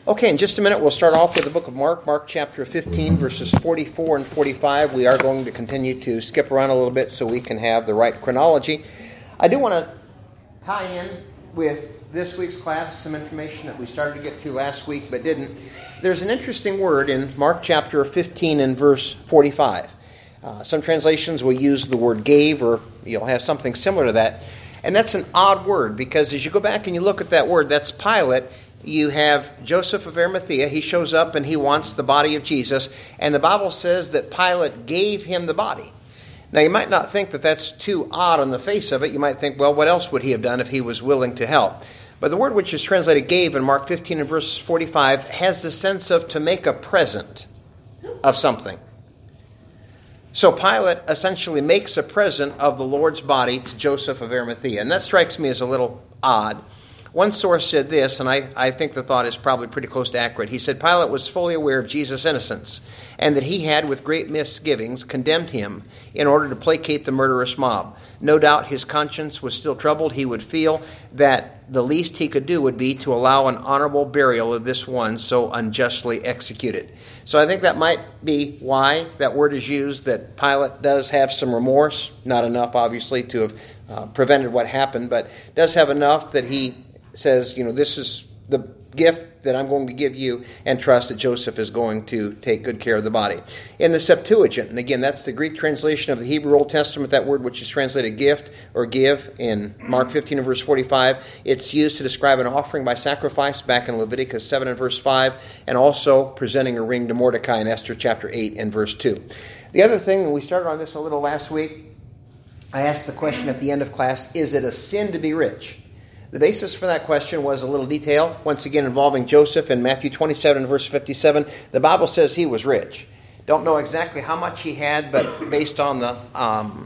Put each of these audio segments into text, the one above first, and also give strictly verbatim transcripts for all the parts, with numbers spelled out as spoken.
Okay, in just a minute we'll start off with the book of Mark, Mark chapter fifteen, verses forty-four and forty-five. We are going to continue to skip around a little bit so we can have the right chronology. I do want to tie in with this week's class some information that we started to get to last week but didn't. There's an interesting word in Mark chapter fifteen and verse forty-five. Uh, some translations will use the word gave, or you'll have something similar to that. And that's an odd word, because as you go back and you look at that word, that's Pilate. You have Joseph of Arimathea. He shows up and he wants the body of Jesus. And the Bible says that Pilate gave him the body. Now, you might not think that that's too odd on the face of it. You might think, well, what else would he have done if he was willing to help? But the word which is translated gave in Mark fifteen and verse forty-five has the sense of to make a present of something. So Pilate essentially makes a present of the Lord's body to Joseph of Arimathea. And that strikes me as a little odd. One source said this, and I, I think the thought is probably pretty close to accurate. He said Pilate was fully aware of Jesus' innocence, and that he had, with great misgivings, condemned him in order to placate the murderous mob. No doubt his conscience was still troubled. He would feel that the least he could do would be to allow an honorable burial of this one so unjustly executed. So I think that might be why that word is used, that Pilate does have some remorse. Not enough, obviously, to have uh, prevented what happened, but does have enough that he says, you know, this is the gift that I'm going to give you, and trust that Joseph is going to take good care of the body. In the Septuagint, and again, that's the Greek translation of the Hebrew Old Testament, that word which is translated gift or give in Mark fifteen and verse forty-five, it's used to describe an offering by sacrifice back in Leviticus seven and verse five, and also presenting a ring to Mordecai in Esther chapter eight and verse two. The other thing, and we started on this a little last week, I asked the question at the end of class, is it a sin to be rich? The basis for that question was a little detail, once again involving Joseph in Matthew twenty-seven and verse fifty-seven. The Bible says he was rich. Don't know exactly how much he had, but based on the um,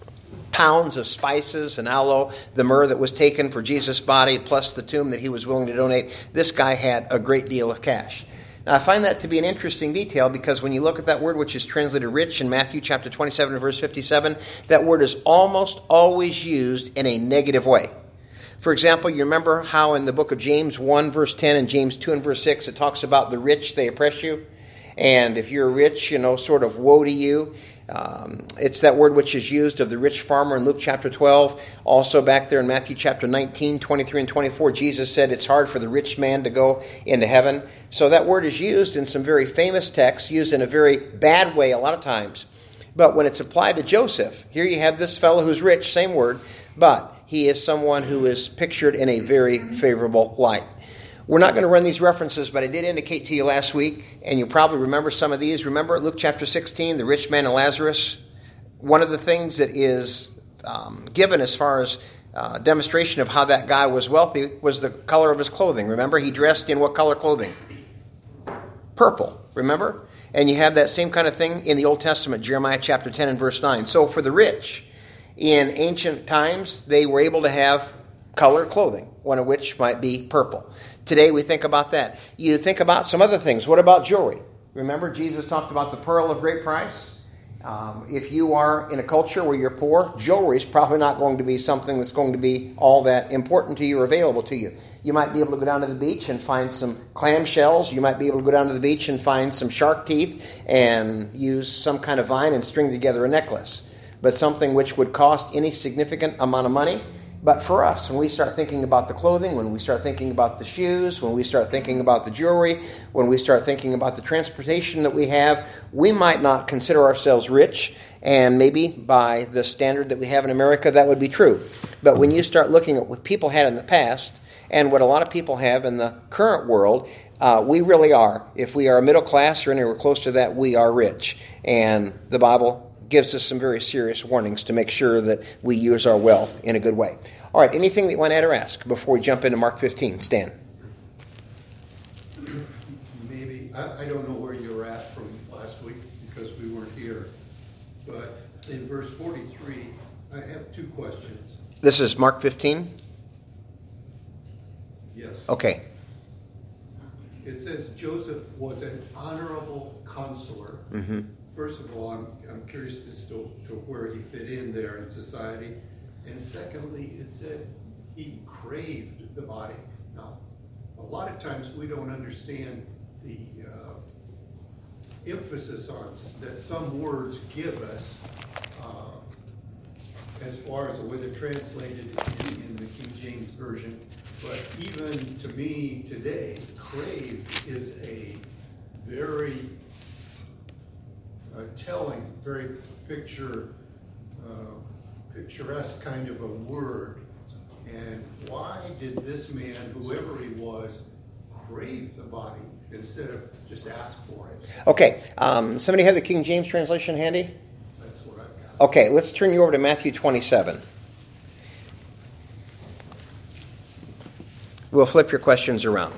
pounds of spices and aloe, the myrrh that was taken for Jesus' body, plus the tomb that he was willing to donate, this guy had a great deal of cash. Now, I find that to be an interesting detail, because when you look at that word which is translated rich in Matthew chapter twenty-seven and verse fifty-seven, that word is almost always used in a negative way. For example, you remember how in the book of James one verse ten and James two and verse six, it talks about the rich, they oppress you. And if you're rich, you know, sort of woe to you. Um, it's that word which is used of the rich farmer in Luke chapter twelve. Also back there in Matthew chapter nineteen, twenty-three and twenty-four, Jesus said it's hard for the rich man to go into heaven. So that word is used in some very famous texts, used in a very bad way a lot of times. But when it's applied to Joseph, here you have this fellow who's rich, same word, but he is someone who is pictured in a very favorable light. We're not going to run these references, but I did indicate to you last week, and you probably remember some of these. Remember Luke chapter sixteen, the rich man and Lazarus? One of the things that is um, given as far as uh, demonstration of how that guy was wealthy was the color of his clothing. Remember, he dressed in what color clothing? Purple, remember? And you have that same kind of thing in the Old Testament, Jeremiah chapter ten and verse nine. So for the rich, in ancient times, they were able to have colored clothing, one of which might be purple. Today, we think about that. You think about some other things. What about jewelry? Remember, Jesus talked about the pearl of great price? Um, if you are in a culture where you're poor, jewelry is probably not going to be something that's going to be all that important to you or available to you. You might be able to go down to the beach and find some clam shells. You might be able to go down to the beach and find some shark teeth and use some kind of vine and string together a necklace. But something which would cost any significant amount of money. But for us, when we start thinking about the clothing, when we start thinking about the shoes, when we start thinking about the jewelry, when we start thinking about the transportation that we have, we might not consider ourselves rich, and maybe by the standard that we have in America, that would be true. But when you start looking at what people had in the past, and what a lot of people have in the current world, uh, we really are. If we are middle class or anywhere close to that, we are rich. And the Bible gives us some very serious warnings to make sure that we use our wealth in a good way. All right, anything that you want to add or ask before we jump into Mark fifteen? Stan. Maybe. I, I don't know where you're at from last week because we weren't here. But in verse forty-three, I have two questions. This is Mark fifteen? Yes. Okay. It says Joseph was an honorable counselor. Mm-hmm. First of all, I'm, I'm curious as to, to where he fit in there in society. And secondly, it said he craved the body. Now, a lot of times we don't understand the uh, emphasis on s- that some words give us uh, as far as the way they're translated in, in the King James Version. But even to me today, crave is a very uh, telling, very picture, uh, picturesque kind of a word. And why did this man, whoever he was, crave the body instead of just ask for it? Okay, um, somebody have the King James translation handy? That's what I've got. Okay, let's turn you over to Matthew twenty-seven. We'll flip your questions around.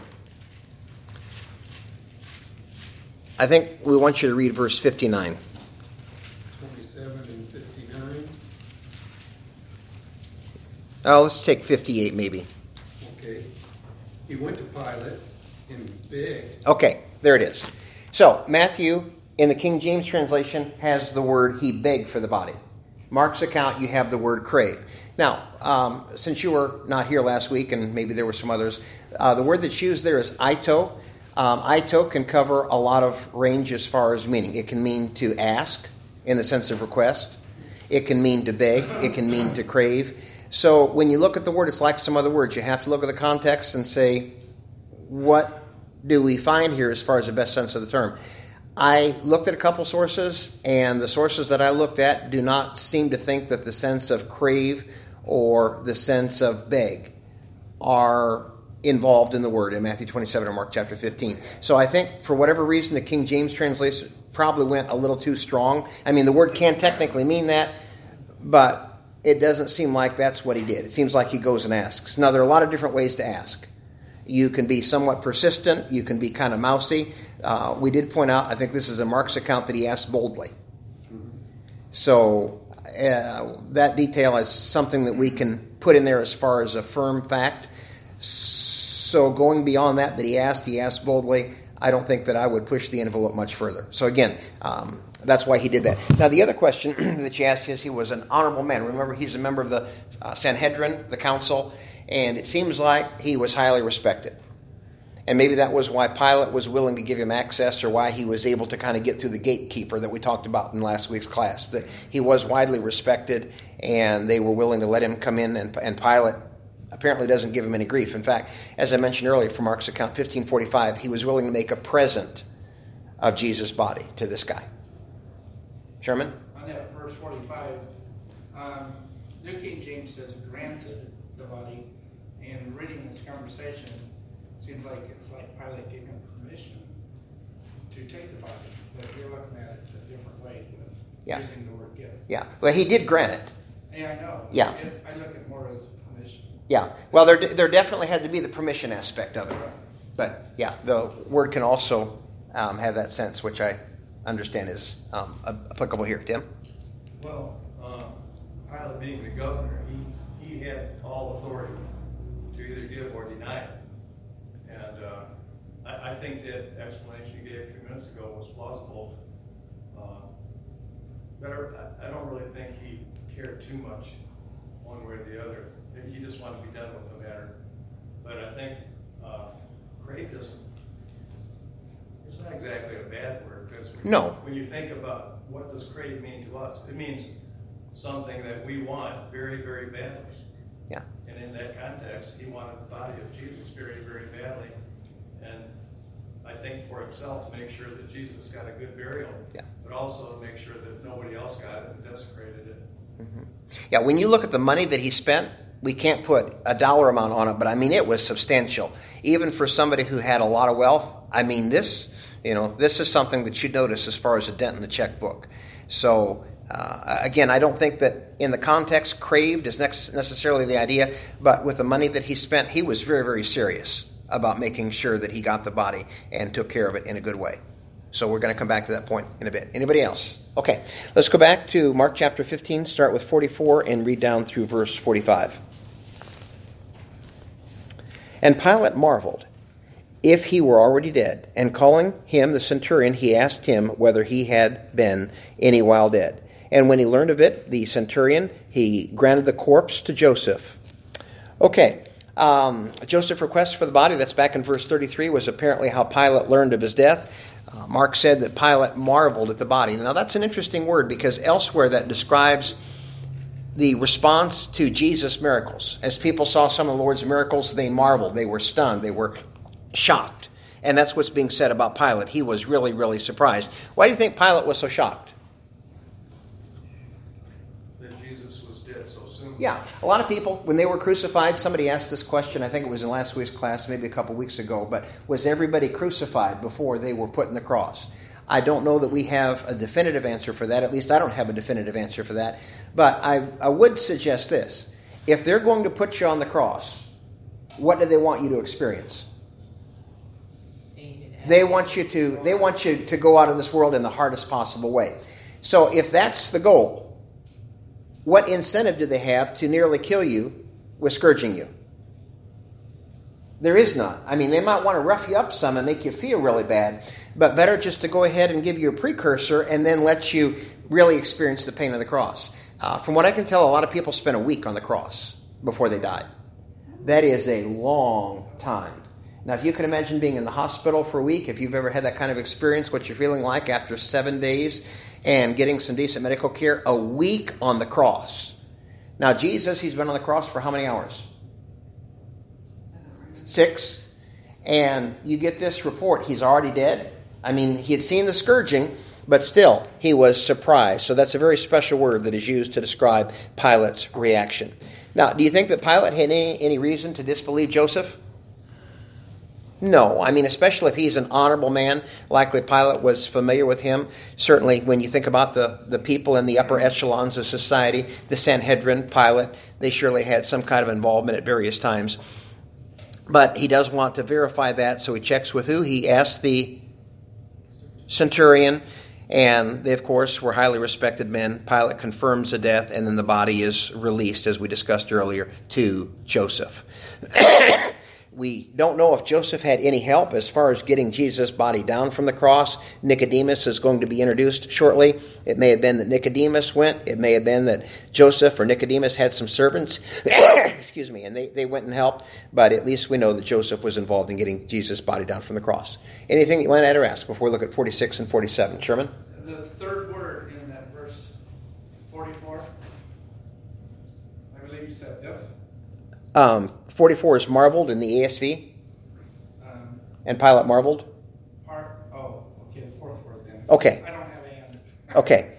I think we want you to read verse fifty-nine. twenty-seven and fifty-nine. Oh, let's take fifty-eight maybe. Okay. He went to Pilate and begged. Okay, there it is. So, Matthew, in the King James translation, has the word he begged for the body. Mark's account, you have the word crave. Now, um, since you were not here last week, and maybe there were some others, uh, the word that's used there is aito. Um, aito can cover a lot of range as far as meaning. It can mean to ask in the sense of request. It can mean to beg. It can mean to crave. So when you look at the word, it's like some other words. You have to look at the context and say, what do we find here as far as the best sense of the term? I looked at a couple sources, and the sources that I looked at do not seem to think that the sense of crave or the sense of beg are involved in the word in Matthew twenty-seven or Mark chapter fifteen. So I think for whatever reason the King James translation probably went a little too strong. I mean, the word can technically mean that, but it doesn't seem like that's what he did. It seems like he goes and asks. Now, there are a lot of different ways to ask. You can be somewhat persistent. You can be kind of mousy. Uh, we did point out, I think this is in Mark's account, that he asked boldly. So uh, that detail is something that we can put in there as far as a firm fact. So going beyond that, that he asked, he asked boldly, I don't think that I would push the envelope much further. So again, um, that's why he did that. Now, the other question that you asked is, he was an honorable man. Remember, he's a member of the uh, Sanhedrin, the council, and it seems like he was highly respected. And maybe that was why Pilate was willing to give him access, or why he was able to kind of get through the gatekeeper that we talked about in last week's class. That he was widely respected, and they were willing to let him come in, and, and Pilate apparently doesn't give him any grief. In fact, as I mentioned earlier from Mark's account, fifteen forty-five, he was willing to make a present of Jesus' body to this guy. Sherman? On that verse forty-five, um, New King James says granted the body, and reading this conversation, it seems like it's like Pilate gave him permission to take the body, but you're looking at it a different way with Yeah. using the word give. Yeah. Well, he did grant it. Yeah, I know. Yeah. It, I look at it more as permission. Yeah. Well, there there definitely had to be the permission aspect of it. But, yeah, the word can also um, have that sense, which I understand is um, applicable here. Tim? Well, uh, Pilate being the governor, he, he had all authority to either give or deny it. And uh, I, I think that explanation you gave a few minutes ago was plausible. Uh, but I, I don't really think he cared too much one way or the other. He just wanted to be done with the matter. But I think uh, crave doesn't, it's not exactly a bad word, because when, No. when you think about what does crave mean to us, it means something that we want very, very badly. Yeah. And in that context, he wanted the body of Jesus very, very badly. And I think for himself to make sure that Jesus got a good burial, Yeah. but also to make sure that nobody else got it and desecrated it. Mm-hmm. Yeah, when you look at the money that he spent, we can't put a dollar amount on it, but I mean, it was substantial. Even for somebody who had a lot of wealth, I mean, this, you know, this is something that you'd notice as far as a dent in the checkbook. So, uh, again, I don't think that in the context, craved is next necessarily the idea, but with the money that he spent, he was very, very serious about making sure that he got the body and took care of it in a good way. So we're going to come back to that point in a bit. Anybody else? Okay, let's go back to Mark chapter fifteen, start with forty-four, and read down through verse forty-five. And Pilate marveled if he were already dead, and calling him the centurion, he asked him whether he had been any while dead. And when he learned of it, the centurion, he granted the corpse to Joseph. Okay, Um, Joseph requests for the body, that's back in verse thirty-three, was apparently how Pilate learned of his death. Uh, Mark said that Pilate marveled at the body. Now that's an interesting word because elsewhere that describes the response to Jesus' miracles. As people saw some of the Lord's miracles, they marveled, they were stunned, they were shocked. And that's what's being said about Pilate. He was really, really surprised. Why do you think Pilate was so shocked? That Jesus was dead so soon. Yeah, a lot of people, when they were crucified, somebody asked this question, I think it was in last week's class, maybe a couple weeks ago, but was everybody crucified before they were put in the cross? I don't know that we have a definitive answer for that. At least I don't have a definitive answer for that. But I, I would suggest this. If they're going to put you on the cross, what do they want you to experience? They want you to they want you to go out of this world in the hardest possible way. So if that's the goal, what incentive do they have to nearly kill you with scourging you? There is none. I mean, they might want to rough you up some and make you feel really bad, but better just to go ahead and give you a precursor and then let you really experience the pain of the cross. Uh, from what I can tell, a lot of people spent a week on the cross before they died. That is a long time. Now, if you can imagine being in the hospital for a week, if you've ever had that kind of experience, what you're feeling like after seven days and getting some decent medical care, a week on the cross. Now, Jesus, he's been on the cross for how many hours? Six. And you get this report, he's already dead. I mean, he had seen the scourging, but still, he was surprised. So that's a very special word that is used to describe Pilate's reaction. Now, do you think that Pilate had any, any reason to disbelieve Joseph? No. I mean, especially if he's an honorable man, likely Pilate was familiar with him. Certainly, when you think about the, the people in the upper echelons of society, the Sanhedrin, Pilate, they surely had some kind of involvement at various times. But he does want to verify that, so he checks with who? He asks the centurion, and they, of course, were highly respected men. Pilate confirms the death, and then the body is released, as we discussed earlier, to Joseph. We don't know if Joseph had any help as far as getting Jesus' body down from the cross. Nicodemus is going to be introduced shortly. It may have been that Nicodemus went. It may have been that Joseph or Nicodemus had some servants. Excuse me. And they, they went and helped. But at least we know that Joseph was involved in getting Jesus' body down from the cross. Anything that you want to add or ask before we look at forty-six and forty-seven? Sherman? The third word in that verse forty-four, I believe you said if. Um, forty-four is marveled in the A S V. Um, and Pilate marveled. part, oh, okay, the fourth word then. Okay. I don't have and. Okay.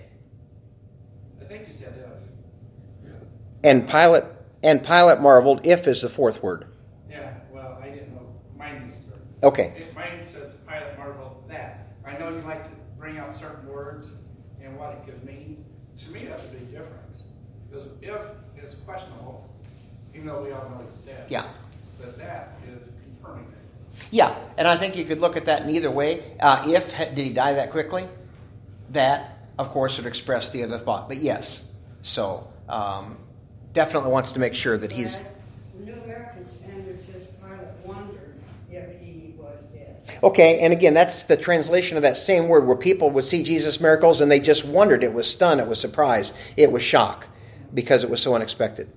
I think you said if. And Pilate and Pilate marveled. If is the fourth word. Yeah, well, I didn't know. Mine is third. Okay. If mine says Pilate marveled that. I know you like to bring out certain words and what it could mean. To me, that's a big difference. Because if is questionable, even though we all know he's dead. Yeah. But that is confirming it. Yeah, and I think you could look at that in either way. Uh, if, did he die that quickly? That, of course, would express the other thought. But yes, so um, definitely wants to make sure that he's... The New American Standard says Pilate wondered if he was dead. Okay, and again, that's the translation of that same word where people would see Jesus' miracles and they just wondered. It was stunned, it was surprise, it was shock because it was so unexpected.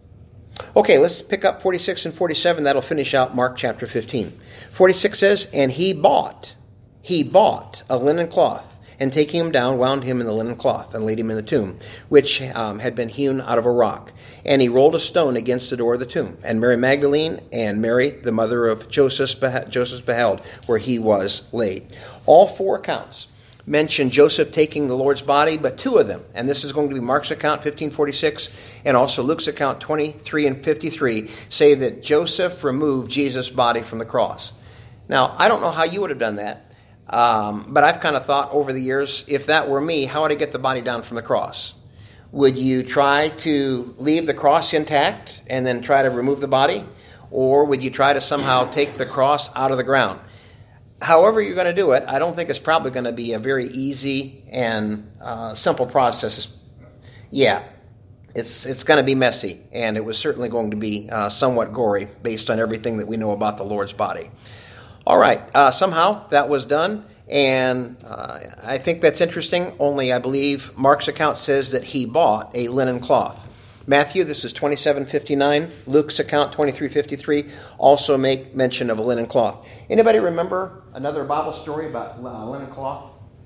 Okay, let's pick up forty-six and forty-seven. That'll finish out Mark chapter fifteen. forty-six says, and he bought, he bought a linen cloth, and taking him down, wound him in the linen cloth, and laid him in the tomb, which um, had been hewn out of a rock. And he rolled a stone against the door of the tomb. And Mary Magdalene and Mary, the mother of Joseph, Joseph beheld where he was laid. All four accounts mention Joseph taking the Lord's body, but two of them, and this is going to be Mark's account, fifteen forty-six, and also Luke's account, twenty-three and fifty-three, say that Joseph removed Jesus' body from the cross. Now, I don't know how you would have done that, um, but I've kind of thought over the years, if that were me, how would I get the body down from the cross? Would you try to leave the cross intact and then try to remove the body? Or would you try to somehow take the cross out of the ground? However you're going to do it, I don't think it's probably going to be a very easy and uh, simple process. Yeah, it's it's going to be messy, and it was certainly going to be uh, somewhat gory based on everything that we know about the Lord's body. All right, uh, somehow that was done, and uh, I think that's interesting. Only I believe Mark's account says that he bought a linen cloth. Matthew, this is twenty-seven fifty-nine. Luke's account, twenty-three fifty-three, also make mention of a linen cloth. Anybody remember another Bible story about uh, linen cloth?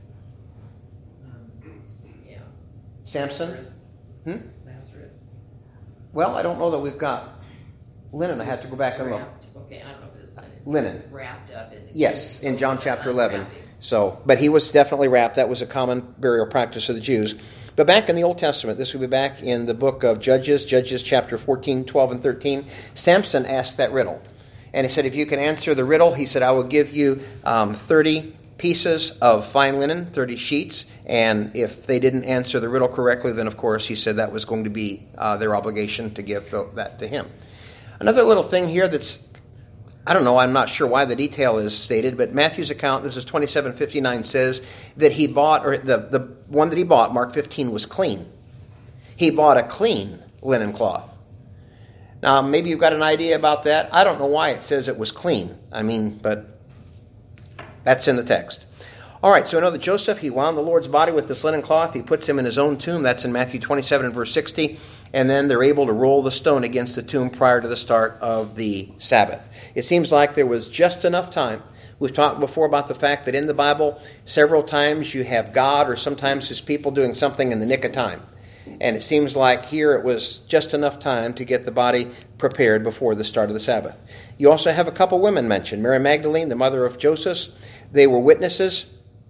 Um, yeah. Samson? Lazarus. Hmm? Lazarus. Well, I don't know that we've got linen. I have to go back and look. Wrapped- Okay, I don't know if it's linen. Linen. Wrapped up in. Yes, in John chapter eleven. Unwrapping. So, but he was definitely wrapped. That was a common burial practice of the Jews. But back in the Old Testament, this would be back in the book of Judges, Judges chapter fourteen, twelve, and thirteen. Samson asked that riddle. And he said, if you can answer the riddle, he said, I will give you um, thirty pieces of fine linen, thirty sheets. And if they didn't answer the riddle correctly, then of course he said that was going to be uh, their obligation to give that to him. Another little thing here that's, I don't know, I'm not sure why the detail is stated, but Matthew's account, this is twenty-seven fifty-nine, says that he bought, or the, the one that he bought, Mark fifteen, was clean. He bought a clean linen cloth. Now, maybe you've got an idea about that. I don't know why it says it was clean. I mean, but that's in the text. All right, so I know that Joseph, he wound the Lord's body with this linen cloth. He puts him in his own tomb. That's in Matthew twenty-seven and verse sixty. And then they're able to roll the stone against the tomb prior to the start of the Sabbath. It seems like there was just enough time. We've talked before about the fact that in the Bible, several times you have God or sometimes his people doing something in the nick of time. And it seems like here it was just enough time to get the body prepared before the start of the Sabbath. You also have a couple women mentioned. Mary Magdalene, the mother of Joseph. They were witnesses.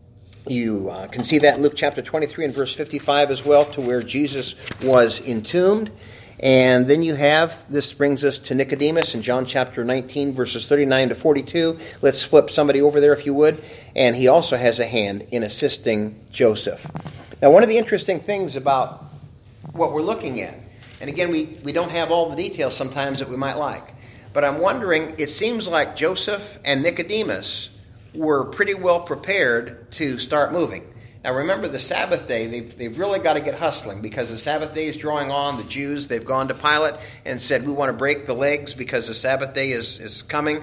You uh, can see that in Luke chapter twenty-three and verse fifty-five as well, to where Jesus was entombed. And then you have, this brings us to Nicodemus in John chapter nineteen, verses thirty-nine to forty-two. Let's flip somebody over there if you would. And he also has a hand in assisting Joseph. Now, one of the interesting things about what we're looking at, and again, we, we don't have all the details sometimes that we might like, but I'm wondering, it seems like Joseph and Nicodemus were pretty well prepared to start moving. Now remember, the Sabbath day, they've, they've really got to get hustling because the Sabbath day is drawing on. The Jews, they've gone to Pilate and said, we want to break the legs because the Sabbath day is, is coming.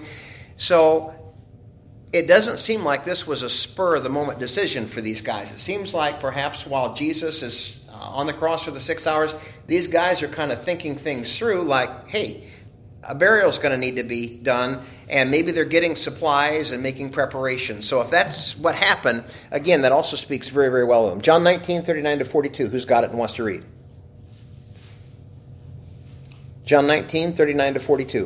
So it doesn't seem like this was a spur-of-the-moment decision for these guys. It seems like perhaps while Jesus is uh, on the cross for the six hours, these guys are kind of thinking things through like, hey, a burial is going to need to be done, and maybe they're getting supplies and making preparations. So if that's what happened, again, that also speaks very, very well of them. John nineteen, thirty-nine to forty-two. Who's got it and wants to read? John nineteen, thirty-nine to forty-two.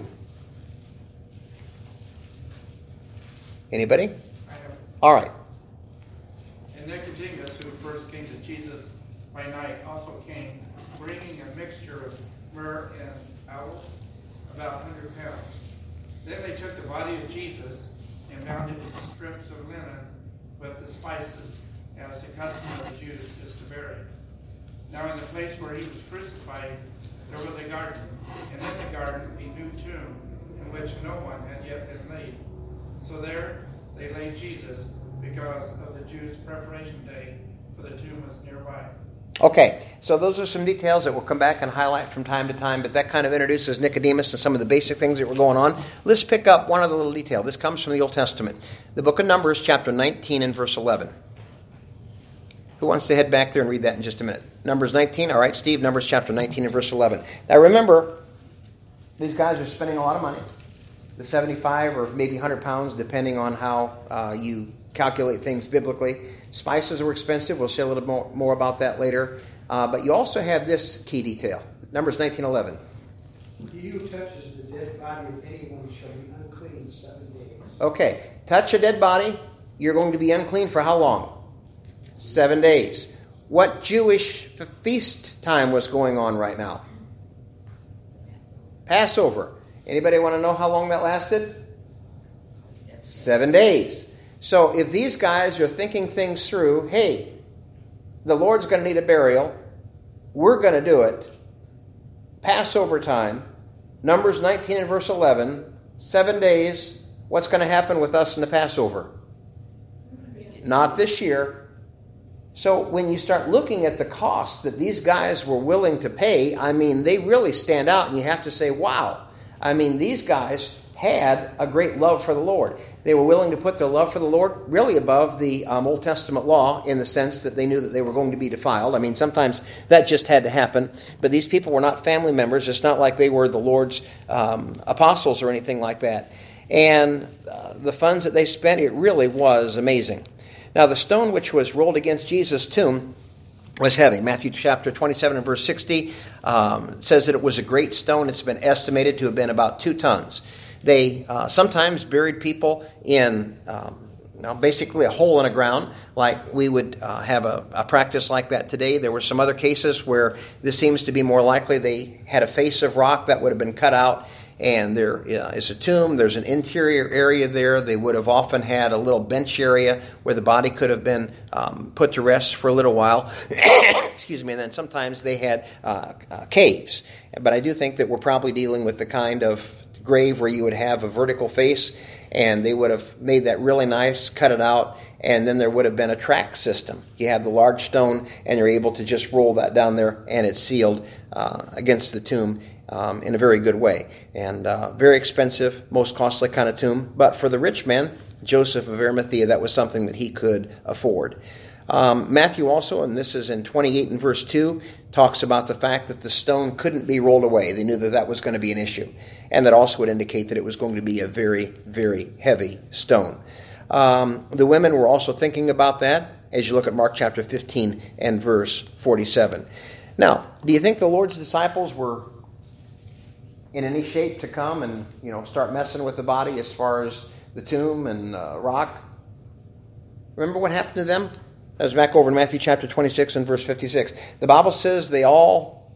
Anybody? I have- All right. And Nicodemus, who first came to Jesus by night, also came, bringing a mixture of myrrh and aloes, about one hundred pounds. Then they took the body of Jesus and bound it in strips of linen with the spices, as the custom of the Jews is to bury. Now in the place where he was crucified, there was a garden, and in the garden a new tomb, in which no one had yet been laid. So there they laid Jesus, because of the Jews' preparation day, for the tomb was nearby. Okay, so those are some details that we'll come back and highlight from time to time, but that kind of introduces Nicodemus and some of the basic things that were going on. Let's pick up one other little detail. This comes from the Old Testament. The book of Numbers, chapter nineteen and verse eleven. Who wants to head back there and read that in just a minute? Numbers nineteen, all right, Steve, Numbers chapter nineteen and verse eleven. Now remember, these guys are spending a lot of money. The seventy-five or maybe one hundred pounds, depending on how uh, you calculate things biblically. Spices were expensive. We'll say a little more, more about that later. Uh, but you also have this key detail. Numbers nineteen eleven. He who touches the dead body of anyone shall be unclean seven days. Okay. Touch a dead body, you're going to be unclean for how long? Seven days. What Jewish f- feast time was going on right now? Passover. Anybody want to know how long that lasted? Seven days. So if these guys are thinking things through, hey, the Lord's going to need a burial, we're going to do it, Passover time, Numbers nineteen and verse eleven, seven days, what's going to happen with us in the Passover? Not this year. So when you start looking at the costs that these guys were willing to pay, I mean, they really stand out, and you have to say, wow. I mean, these guys had a great love for the Lord. They were willing to put their love for the Lord really above the um, Old Testament law in the sense that they knew that they were going to be defiled. I mean, sometimes that just had to happen. But these people were not family members. It's not like they were the Lord's um, apostles or anything like that. And uh, the funds that they spent, it really was amazing. Now, the stone which was rolled against Jesus' tomb was heavy. Matthew chapter twenty-seven and verse sixty um, says that it was a great stone. It's been estimated to have been about two tons. They uh, sometimes buried people in um, you know, basically a hole in the ground, like we would uh, have a, a practice like that today. There were some other cases where this seems to be more likely. They had a face of rock that would have been cut out, and there uh, is a tomb. There's an interior area there. They would have often had a little bench area where the body could have been um, put to rest for a little while. Excuse me. And then sometimes they had uh, uh, caves. But I do think that we're probably dealing with the kind of grave where you would have a vertical face, and they would have made that really nice, cut it out, and then there would have been a track system. You have the large stone, and you're able to just roll that down there, and it's sealed uh, against the tomb um, in a very good way. And uh, very expensive, most costly kind of tomb. But for the rich man, Joseph of Arimathea, that was something that he could afford. Um, Matthew also, and this is in twenty-eight and verse two, talks about the fact that the stone couldn't be rolled away. They knew that that was going to be an issue. And that also would indicate that it was going to be a very, very heavy stone. Um, the women were also thinking about that as you look at Mark chapter fifteen and verse forty-seven. Now, do you think the Lord's disciples were in any shape to come and, you know, start messing with the body as far as the tomb and uh, rock? Remember what happened to them? That was back over in Matthew chapter twenty-six and verse fifty-six. The Bible says they all,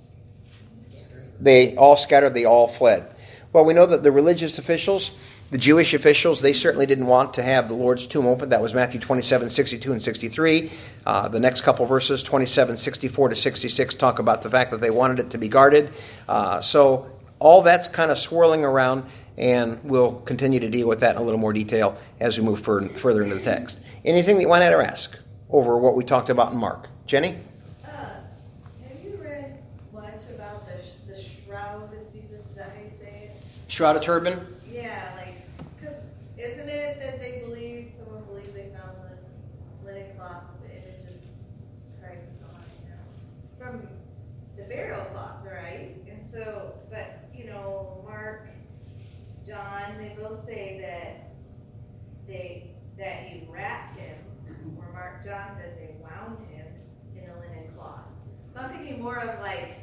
they all scattered, they all fled. Well, we know that the religious officials, the Jewish officials, they certainly didn't want to have the Lord's tomb open. That was Matthew twenty-seven, sixty-two and sixty-three. Uh, the next couple verses, twenty-seven, sixty-four to sixty-six, talk about the fact that they wanted it to be guarded. Uh, so all that's kind of swirling around, and we'll continue to deal with that in a little more detail as we move further, further into the text. Anything that you want to add or ask over what we talked about in Mark? Jenny? Uh, have you read much about the sh- the shroud of Jesus? Is that how you say it? Shroud of turban? Yeah, like, because isn't it that they believe, someone believes they found the linen cloth with the image of Christ on it, you know, from the burial cloth, right? And so, but, you know, Mark, John, they both say that they, that he wrapped him, or Mark, John says they wound him in a linen cloth. So I'm thinking more of like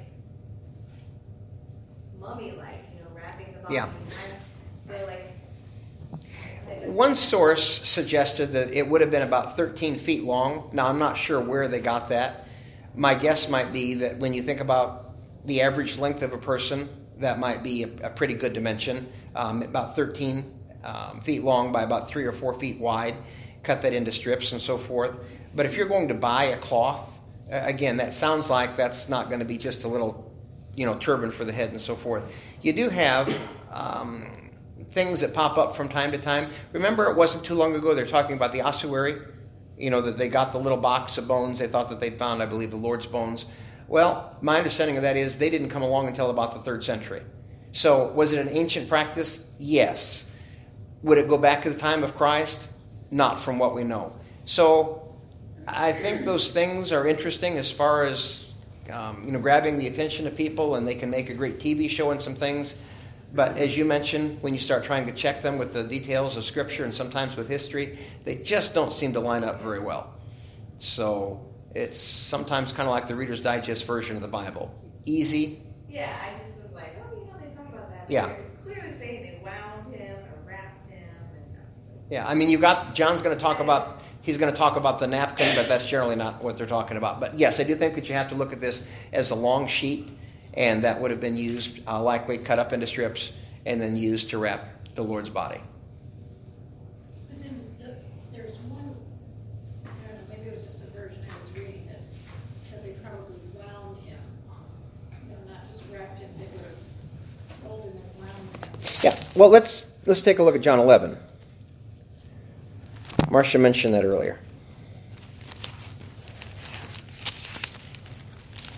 mummy-like, you know, wrapping the body. Yeah. So like. One source suggested that it would have been about thirteen feet long. Now, I'm not sure where they got that. My guess might be that when you think about the average length of a person, that might be a, a pretty good dimension, um, about thirteen um, feet long by about three or four feet wide. Cut that into strips and so forth. But if you're going to buy a cloth, uh, again, that sounds like that's not going to be just a little, you know, turban for the head and so forth. You do have um, things that pop up from time to time. Remember, it wasn't too long ago, they're talking about the ossuary, you know, that they got the little box of bones. They thought that they'd found, I believe, the Lord's bones. Well, my understanding of that is they didn't come along until about the third century. So was it an ancient practice? Yes. Would it go back to the time of Christ? Not from what we know. So I think those things are interesting as far as um, you know, grabbing the attention of people, and they can make a great T V show and some things. But as you mentioned, when you start trying to check them with the details of Scripture and sometimes with history, they just don't seem to line up very well. So it's sometimes kind of like the Reader's Digest version of the Bible. Easy. Yeah, I just was like, oh, you know, they talk about that. Yeah. It's clearly saying they wound him or wrapped him. And so. Yeah, I mean, you've got, John's going to talk about, he's going to talk about the napkin, but that's generally not what they're talking about. But yes, I do think that you have to look at this as a long sheet, and that would have been used, uh, likely cut up into strips, and then used to wrap the Lord's body. But then the, there's one, I don't know, maybe it was just a version I was reading that said they probably wound him. You know, not just wrapped him, they would have rolled him and wound him. Yeah, well, let's let's take a look at John eleven. Marcia mentioned that earlier.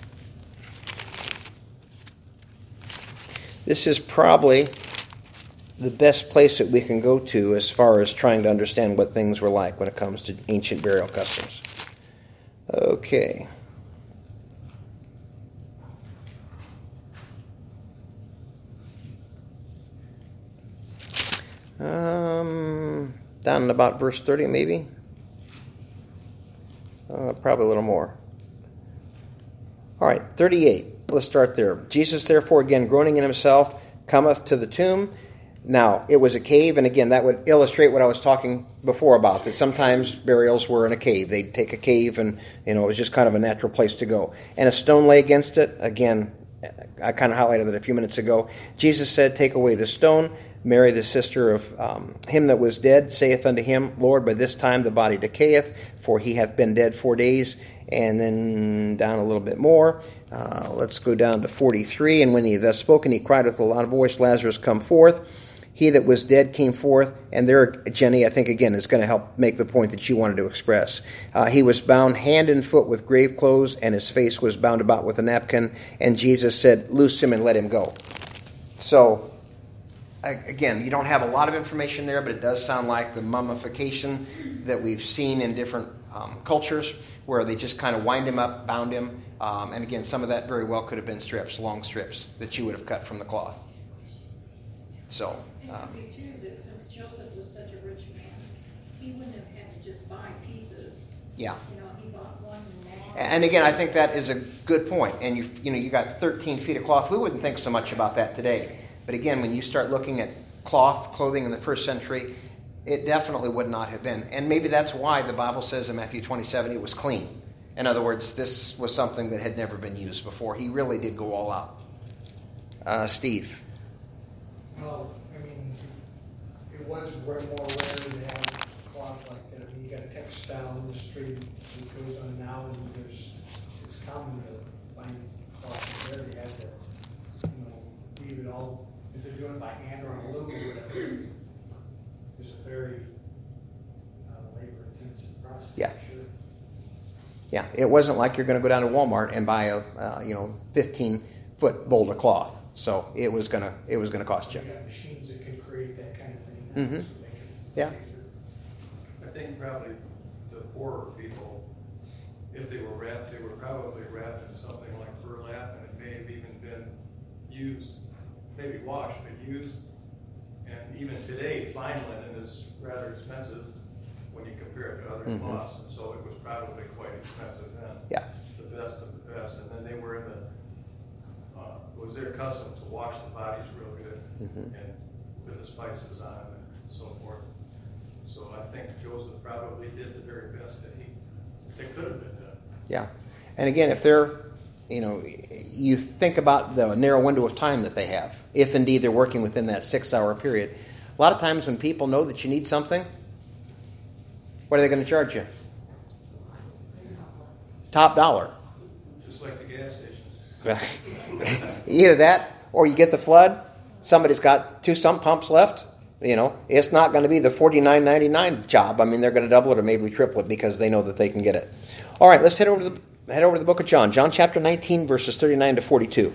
This is probably the best place that we can go to as far as trying to understand what things were like when it comes to ancient burial customs. Okay. Um, down in about verse thirty, maybe. Uh, probably a little more. All right, thirty-eight. Let's start there. Jesus, therefore, again, groaning in himself, cometh to the tomb. Now, it was a cave, and again, that would illustrate what I was talking before about, that sometimes burials were in a cave. They'd take a cave, and, you know, it was just kind of a natural place to go. And a stone lay against it. Again, I kind of highlighted that a few minutes ago. Jesus said, take away the stone. Mary, the sister of um, him that was dead, saith unto him, Lord, by this time the body decayeth, for he hath been dead four days. And then down a little bit more. Uh, let's go down to forty-three. And when he thus spoken, he cried with a loud voice, Lazarus, come forth. He that was dead came forth. And there, Jenny, I think, again, is going to help make the point that you wanted to express. Uh, he was bound hand and foot with grave clothes, and his face was bound about with a napkin. And Jesus said, loose him and let him go. So, again, you don't have a lot of information there, but it does sound like the mummification that we've seen in different um, cultures, where they just kind of wind him up, bound him. Um, and again, some of that very well could have been strips, long strips, that you would have cut from the cloth. So, It um, could be too that since Joseph was such a rich man, he wouldn't have had to just buy pieces. yeah. You know, he bought one long. And again, I think that is a good point. And you, you know, you got thirteen feet of cloth. We wouldn't think so much about that today. But again, when you start looking at cloth, clothing in the first century, it definitely would not have been. And maybe that's why the Bible says in Matthew twenty-seven it was clean. In other words, this was something that had never been used before. He really did go all out. Uh, Steve. Well, I mean, it was way more rare to have cloth like that. I mean, you got a textile industry that goes on now, and there's, it's common to find cloth there. You have to, you know, weave it all. If they're doing it by hand or on a loom or whatever, it's a very uh, labor-intensive process. Yeah. I'm sure. Yeah, it wasn't like you're going to go down to Walmart and buy a uh, you know fifteen foot bolt of cloth. So it was gonna it was gonna cost you. You got machines that can create that kind of thing. Mhm. So they can Yeah. make it. I think probably the poorer people, if they were wrapped, they were probably wrapped in something like burlap, and it may have even been used, maybe washed, but used. And even today, fine linen is rather expensive when you compare it to other Mhm. cloths, and so it was probably quite expensive then. Yeah. The best of the best, and then they were in the, uh, it was their custom to wash the bodies real good Mhm. and put the spices on them and so forth. So I think Joseph probably did the very best that he, that could have been done. Yeah. And again, if they're, you know, you think about the narrow window of time that they have, if indeed they're working within that six-hour period. A lot of times when people know that you need something, what are they going to charge you? Top dollar. Just like the gas stations. Either that, or you get the flood, somebody's got two sump pumps left. You know, it's not going to be the forty-nine ninety-nine job. I mean, they're going to double it or maybe triple it because they know that they can get it. All right, let's head over to the head over to the book of John. John chapter nineteen, verses thirty-nine to forty-two.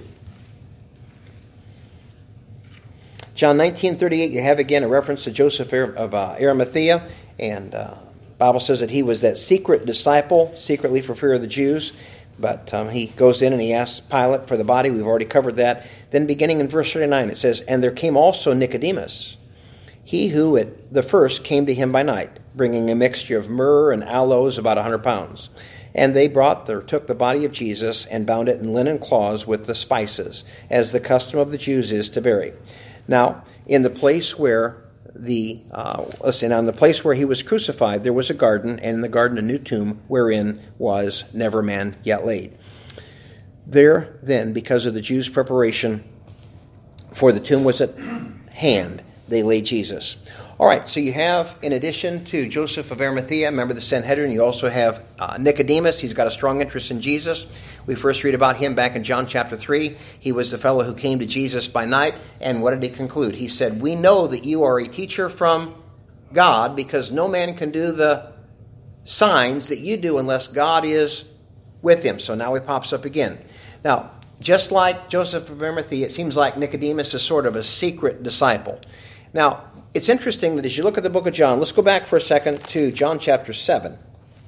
John nineteen thirty-eight. You have again a reference to Joseph of uh, Arimathea, and uh, Bible says that he was that secret disciple, secretly for fear of the Jews. But um, he goes in and he asks Pilate for the body. We've already covered that. Then beginning in verse thirty-nine, it says, and there came also Nicodemus, he who at the first came to him by night, bringing a mixture of myrrh and aloes, about a hundred pounds. And they brought or took the body of Jesus and bound it in linen cloths with the spices, as the custom of the Jews is to bury. Now, in the place where the uh, listen, on the place where he was crucified, there was a garden, and in the garden a new tomb, wherein was never man yet laid. There, then, because of the Jews' preparation, for the tomb was at hand, they laid Jesus. All right, so you have, in addition to Joseph of Arimathea, remember the Sanhedrin, you also have uh, Nicodemus. He's got a strong interest in Jesus. We first read about him back in John chapter three. He was the fellow who came to Jesus by night, and what did he conclude? He said, we know that you are a teacher from God, because no man can do the signs that you do unless God is with him. So now he pops up again. Now, just like Joseph of Arimathea, it seems like Nicodemus is sort of a secret disciple. Now, it's interesting that as you look at the book of John, let's go back for a second to John chapter seven.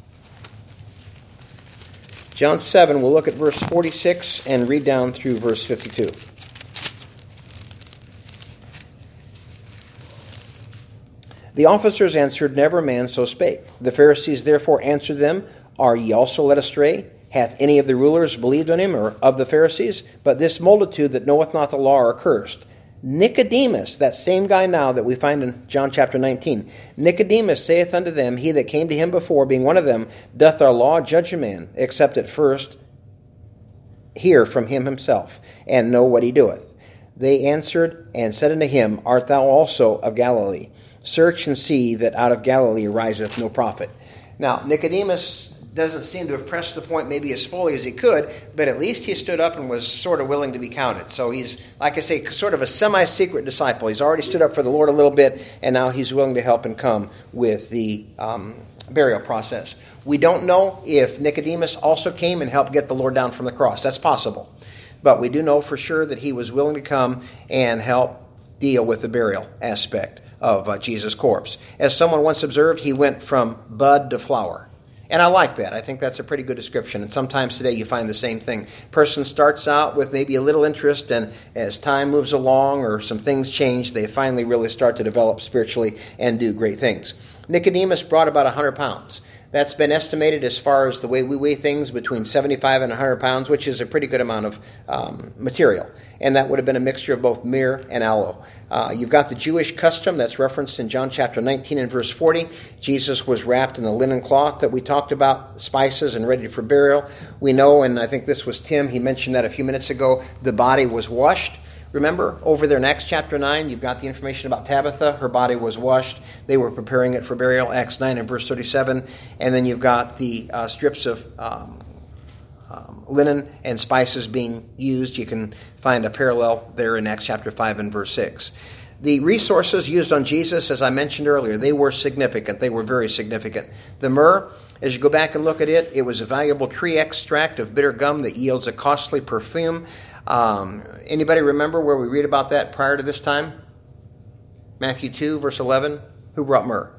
John seven, we'll look at verse forty-six and read down through verse fifty-two. The officers answered, Never man so spake. The Pharisees therefore answered them, Are ye also led astray? Hath any of the rulers believed on him, or of the Pharisees? But this multitude that knoweth not the law are cursed. Nicodemus, that same guy now that we find in John chapter nineteen, Nicodemus saith unto them, He that came to him before, being one of them, doth our law judge a man, except at first hear from him himself, and know what he doeth? They answered and said unto him, Art thou also of Galilee? Search and see that out of Galilee ariseth no prophet. Now, Nicodemus doesn't seem to have pressed the point maybe as fully as he could, but at least he stood up and was sort of willing to be counted. So he's, like I say, sort of a semi-secret disciple. He's already stood up for the Lord a little bit, and now he's willing to help and come with the um, burial process. We don't know if Nicodemus also came and helped get the Lord down from the cross. That's possible. But we do know for sure that he was willing to come and help deal with the burial aspect of uh, Jesus' corpse. As someone once observed, he went from bud to flower. And I like that. I think that's a pretty good description. And sometimes today you find the same thing. Person starts out with maybe a little interest, and as time moves along or some things change, they finally really start to develop spiritually and do great things. Nicodemus brought about one hundred pounds. That's been estimated as far as the way we weigh things between seventy-five and one hundred pounds, which is a pretty good amount of um, material. And that would have been a mixture of both myrrh and aloe. Uh, you've got the Jewish custom that's referenced in John chapter nineteen and verse forty. Jesus was wrapped in the linen cloth that we talked about, spices and ready for burial. We know, and I think this was Tim, he mentioned that a few minutes ago, the body was washed. Remember, over there in Acts chapter nine, you've got the information about Tabitha. Her body was washed. They were preparing it for burial, Acts nine and verse thirty-seven. And then you've got the uh, strips of um, um, linen and spices being used. You can find a parallel there in Acts chapter five and verse six. The resources used on Jesus, as I mentioned earlier, they were significant. They were very significant. The myrrh, as you go back and look at it, it was a valuable tree extract of bitter gum that yields a costly perfume. Um, anybody remember where we read about that prior to this time? Matthew two, verse eleven. Who brought myrrh?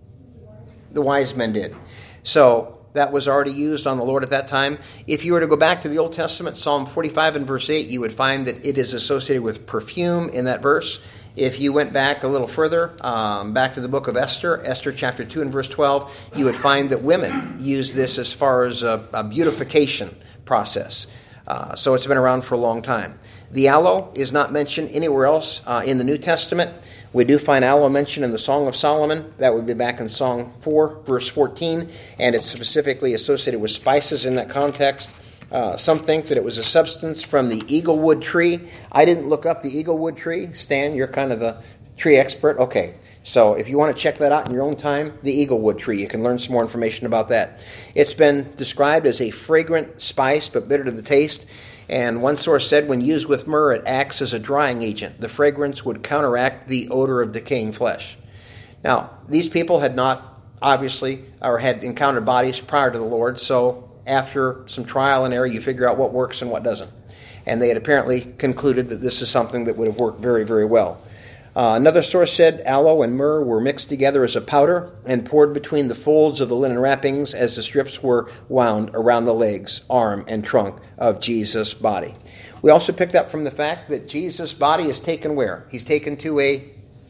The wise men did. So that was already used on the Lord at that time. If you were to go back to the Old Testament, Psalm forty-five and verse eight, you would find that it is associated with perfume in that verse. If you went back a little further, um, back to the book of Esther, Esther chapter two and verse twelve, you would find that women use this as far as a, a beautification process. Uh, so it's been around for a long time. The aloe is not mentioned anywhere else uh, in the New Testament. We do find aloe mentioned in the Song of Solomon. That would be back in Song four, verse fourteen, and it's specifically associated with spices in that context. Uh, some think that it was a substance from the eaglewood tree. I didn't look up the eaglewood tree. Stan, you're kind of the tree expert. Okay. So if you want to check that out in your own time, the eaglewood tree, you can learn some more information about that. It's been described as a fragrant spice, but bitter to the taste. And one source said when used with myrrh, it acts as a drying agent. The fragrance would counteract the odor of decaying flesh. Now, these people had not, obviously, or had encountered bodies prior to the Lord, so after some trial and error, you figure out what works and what doesn't. And they had apparently concluded that this is something that would have worked very, very well. Uh, another source said aloe and myrrh were mixed together as a powder and poured between the folds of the linen wrappings as the strips were wound around the legs, arm, and trunk of Jesus' body. We also picked up from the fact that Jesus' body is taken where? He's taken to a,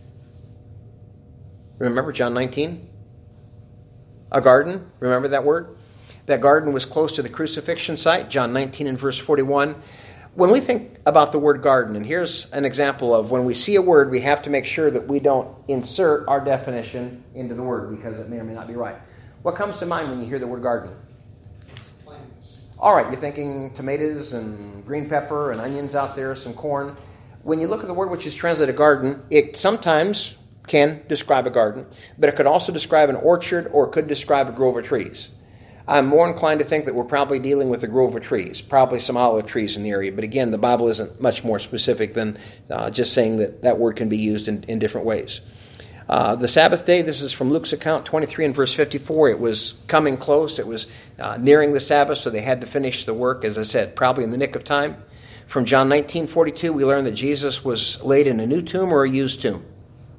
remember John nineteen? A garden, remember that word? That garden was close to the crucifixion site, John nineteen and verse forty-one. When we think about the word garden, and here's an example of when we see a word, we have to make sure that we don't insert our definition into the word because it may or may not be right. What comes to mind when you hear the word garden? Plants. All right, you're thinking tomatoes and green pepper and onions out there, some corn. When you look at the word which is translated garden, it sometimes can describe a garden, but it could also describe an orchard or it could describe a grove of trees. I'm more inclined to think that we're probably dealing with a grove of trees, probably some olive trees in the area. But again, the Bible isn't much more specific than uh, just saying that that word can be used in, in different ways. Uh, the Sabbath day, this is from Luke's account, twenty-three and verse fifty-four. It was coming close. It was uh, nearing the Sabbath, so they had to finish the work, as I said, probably in the nick of time. From John nineteen forty-two, we learn that Jesus was laid in a new tomb or a used tomb.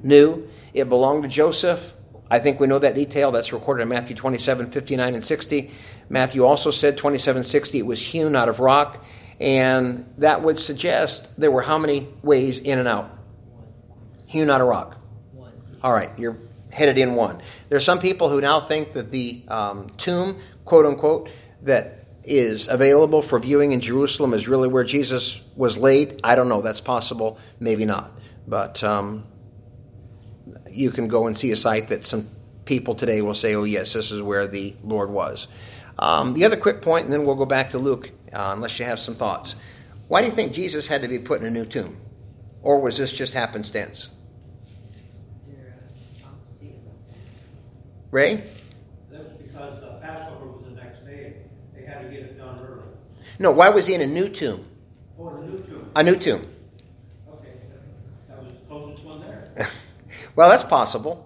new. It belonged to Joseph. I think we know that detail. That's recorded in Matthew twenty-seven, fifty-nine, and sixty. Matthew also said twenty-seven sixty, it was hewn out of rock. And that would suggest there were how many ways in and out? Hewn out of rock. One. All right, you're headed in one. There are some people who now think that the um, tomb, quote unquote, that is available for viewing in Jerusalem is really where Jesus was laid. I don't know. That's possible. Maybe not. But um, you can go and see a site that some people today will say, oh, yes, this is where the Lord was. Um, the other quick point, and then we'll go back to Luke, uh, unless you have some thoughts. Why do you think Jesus had to be put in a new tomb? Or was this just happenstance? Is there a prophecy about that? Ray? That was because uh, Passover was the next day. They had to get it done early. No, why was he in a new tomb? Oh, the new tomb. A new tomb. Okay, that was the closest one there. Well, that's possible.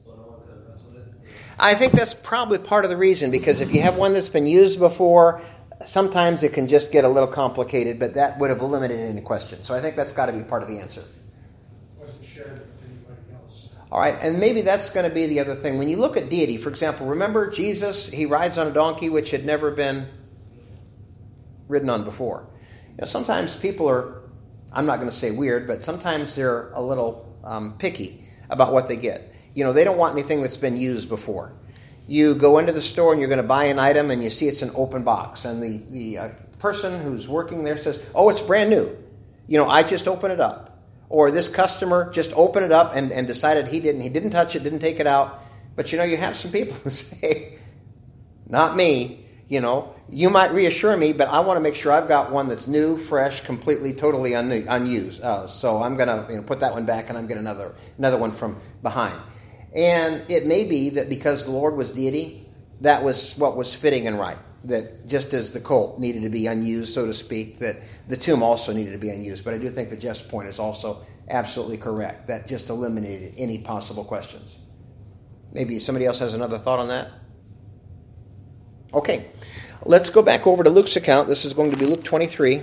I think that's probably part of the reason, because if you have one that's been used before, sometimes it can just get a little complicated, but that would have eliminated any question. So I think that's got to be part of the answer. Wasn't shared with anybody else. All right, and maybe that's going to be the other thing. When you look at deity, for example, remember Jesus, he rides on a donkey which had never been ridden on before. You know, sometimes people are, I'm not going to say weird, but sometimes they're a little um, picky about what they get. You know, they don't want anything that's been used before. You go into the store and you're going to buy an item and you see it's an open box. And the, the uh, person who's working there says, oh, it's brand new. You know, I just opened it up. Or this customer just opened it up and, and decided he didn't. He didn't touch it, didn't take it out. But, you know, you have some people who say, not me. You know, you might reassure me, but I want to make sure I've got one that's new, fresh, completely, totally un- unused. Uh, so I'm going to you know, put that one back and I'm getting another another one from behind. And it may be that because the Lord was deity, that was what was fitting and right. That just as the colt needed to be unused, so to speak, that the tomb also needed to be unused. But I do think that Jeff's point is also absolutely correct. That just eliminated any possible questions. Maybe somebody else has another thought on that? Okay, let's go back over to Luke's account. This is going to be Luke twenty-three.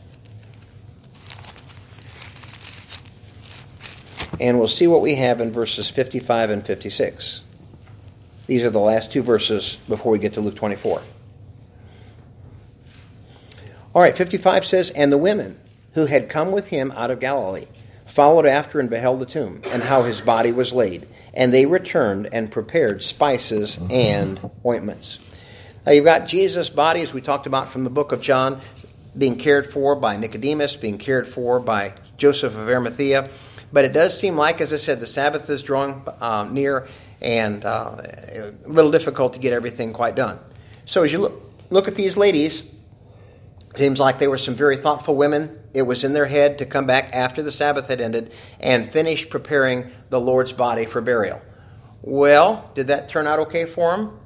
And we'll see what we have in verses fifty-five and fifty-six. These are the last two verses before we get to Luke twenty-four. All right, fifty-five says, and the women who had come with him out of Galilee followed after and beheld the tomb, and how his body was laid. And they returned and prepared spices and ointments. Now you've got Jesus' body, as we talked about from the book of John, being cared for by Nicodemus, being cared for by Joseph of Arimathea. But it does seem like, as I said, the Sabbath is drawing um, near, and uh, a little difficult to get everything quite done. So as you look, look at these ladies, it seems like they were some very thoughtful women. It was in their head to come back after the Sabbath had ended and finish preparing the Lord's body for burial. Well, did that turn out okay for them?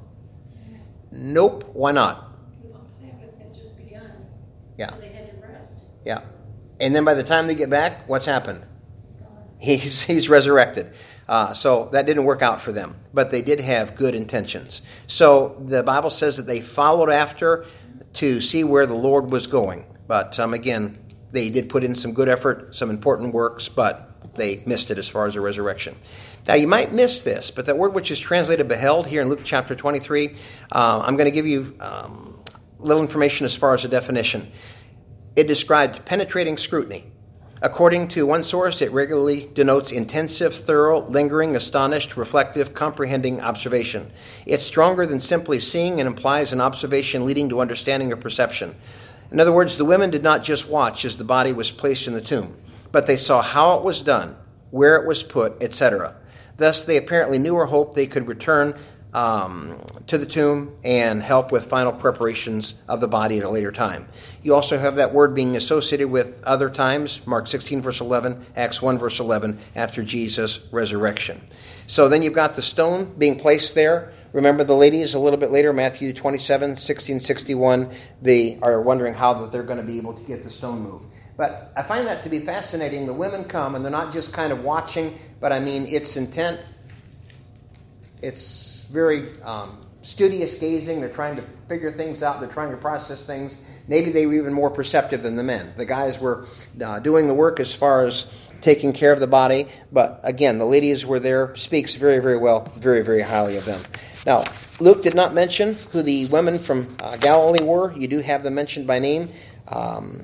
Nope. Why not? Because the Sabbath had just begun. Yeah. So they had to rest. Yeah. And then by the time they get back, what's happened? It's gone. He's, he's resurrected. Uh, so that didn't work out for them. But they did have good intentions. So the Bible says that they followed after to see where the Lord was going. But um, again, they did put in some good effort, some important works, but they missed it as far as the resurrection. Now, you might miss this, but that word which is translated beheld here in Luke chapter twenty-three, uh, I'm going to give you um, a little information as far as the definition. It described penetrating scrutiny. According to one source, it regularly denotes intensive, thorough, lingering, astonished, reflective, comprehending observation. It's stronger than simply seeing and implies an observation leading to understanding or perception. In other words, the women did not just watch as the body was placed in the tomb, but they saw how it was done, where it was put, et cetera. Thus, they apparently knew or hoped they could return um, to the tomb and help with final preparations of the body at a later time. You also have that word being associated with other times, Mark sixteen, verse eleven, Acts one, verse eleven, after Jesus' resurrection. So then you've got the stone being placed there. Remember the ladies a little bit later, Matthew twenty-seven, sixteen, sixty-one, they are wondering how that they're going to be able to get the stone moved. But I find that to be fascinating. The women come, and they're not just kind of watching, but I mean, it's intent. It's very um, studious gazing. They're trying to figure things out. They're trying to process things. Maybe they were even more perceptive than the men. The guys were uh, doing the work as far as taking care of the body. But again, the ladies were there, speaks very, very well, very, very highly of them. Now, Luke did not mention who the women from uh, Galilee were. You do have them mentioned by name. Um,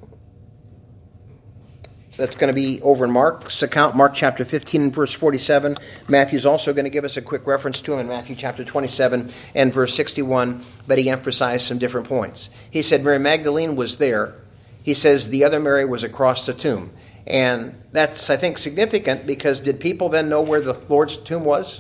that's going to be over in Mark's account, Mark chapter fifteen and verse forty-seven. Matthew's also going to give us a quick reference to him in Matthew chapter twenty-seven and verse sixty-one, but he emphasized some different points. He said Mary Magdalene was there. He says the other Mary was across the tomb. And that's, I think, significant because did people then know where the Lord's tomb was?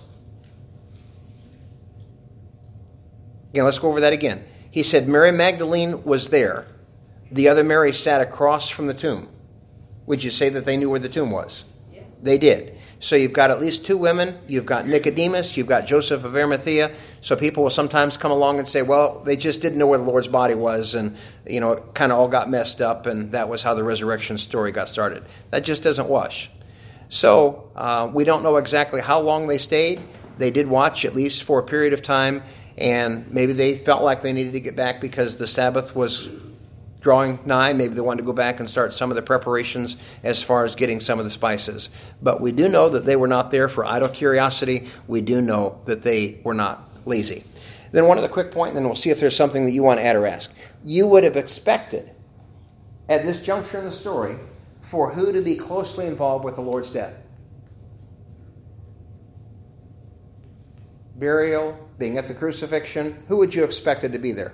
Again, let's go over that again. He said Mary Magdalene was there. The other Mary sat across from the tomb. Would you say that they knew where the tomb was? Yes. They did. So you've got at least two women. You've got Nicodemus. You've got Joseph of Arimathea. So people will sometimes come along and say, well, they just didn't know where the Lord's body was. And, you know, it kind of all got messed up. And that was how the resurrection story got started. That just doesn't wash. So uh, we don't know exactly how long they stayed. They did watch at least for a period of time. And maybe they felt like they needed to get back because the Sabbath was drawing nigh. Maybe they wanted to go back and start some of the preparations as far as getting some of the spices. But we do know that they were not there for idle curiosity. We do know that they were not lazy. Then one other quick point, and then we'll see if there's something that you want to add or ask. You would have expected at this juncture in the story for who to be closely involved with the Lord's death? Burial, being at the crucifixion. Who would you expected to be there?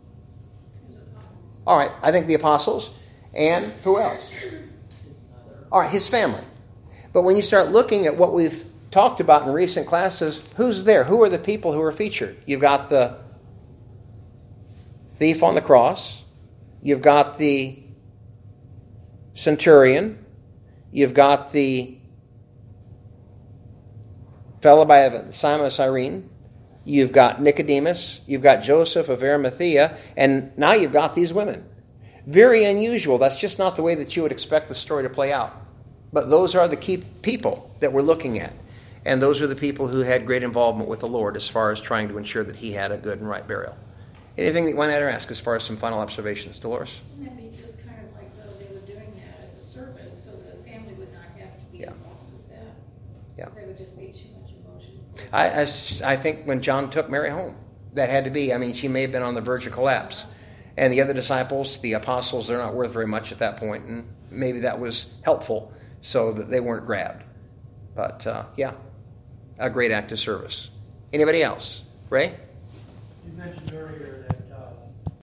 All right, I think the apostles. And who else? All right, his family. But when you start looking at what we've talked about in recent classes, who's there? Who are the people who are featured? You've got the thief on the cross. You've got the centurion. You've got the fellow by Simon of Cyrene. You've got Nicodemus, you've got Joseph of Arimathea, and now you've got these women. Very unusual. That's just not the way that you would expect the story to play out. But those are the key people that we're looking at. And those are the people who had great involvement with the Lord as far as trying to ensure that he had a good and right burial. Anything that you want to add or ask as far as some final observations? Dolores? Maybe just kind of like though they were doing that as a service so the family would not have to be Yeah. involved with that. Yeah. Because there would just be too much emotion. I, I, I think when John took Mary home, that had to be, I mean, she may have been on the verge of collapse. And the other disciples, the apostles, they're not worth very much at that point, and maybe that was helpful so that they weren't grabbed. But, uh, yeah, a great act of service. Anybody else? Ray? You mentioned earlier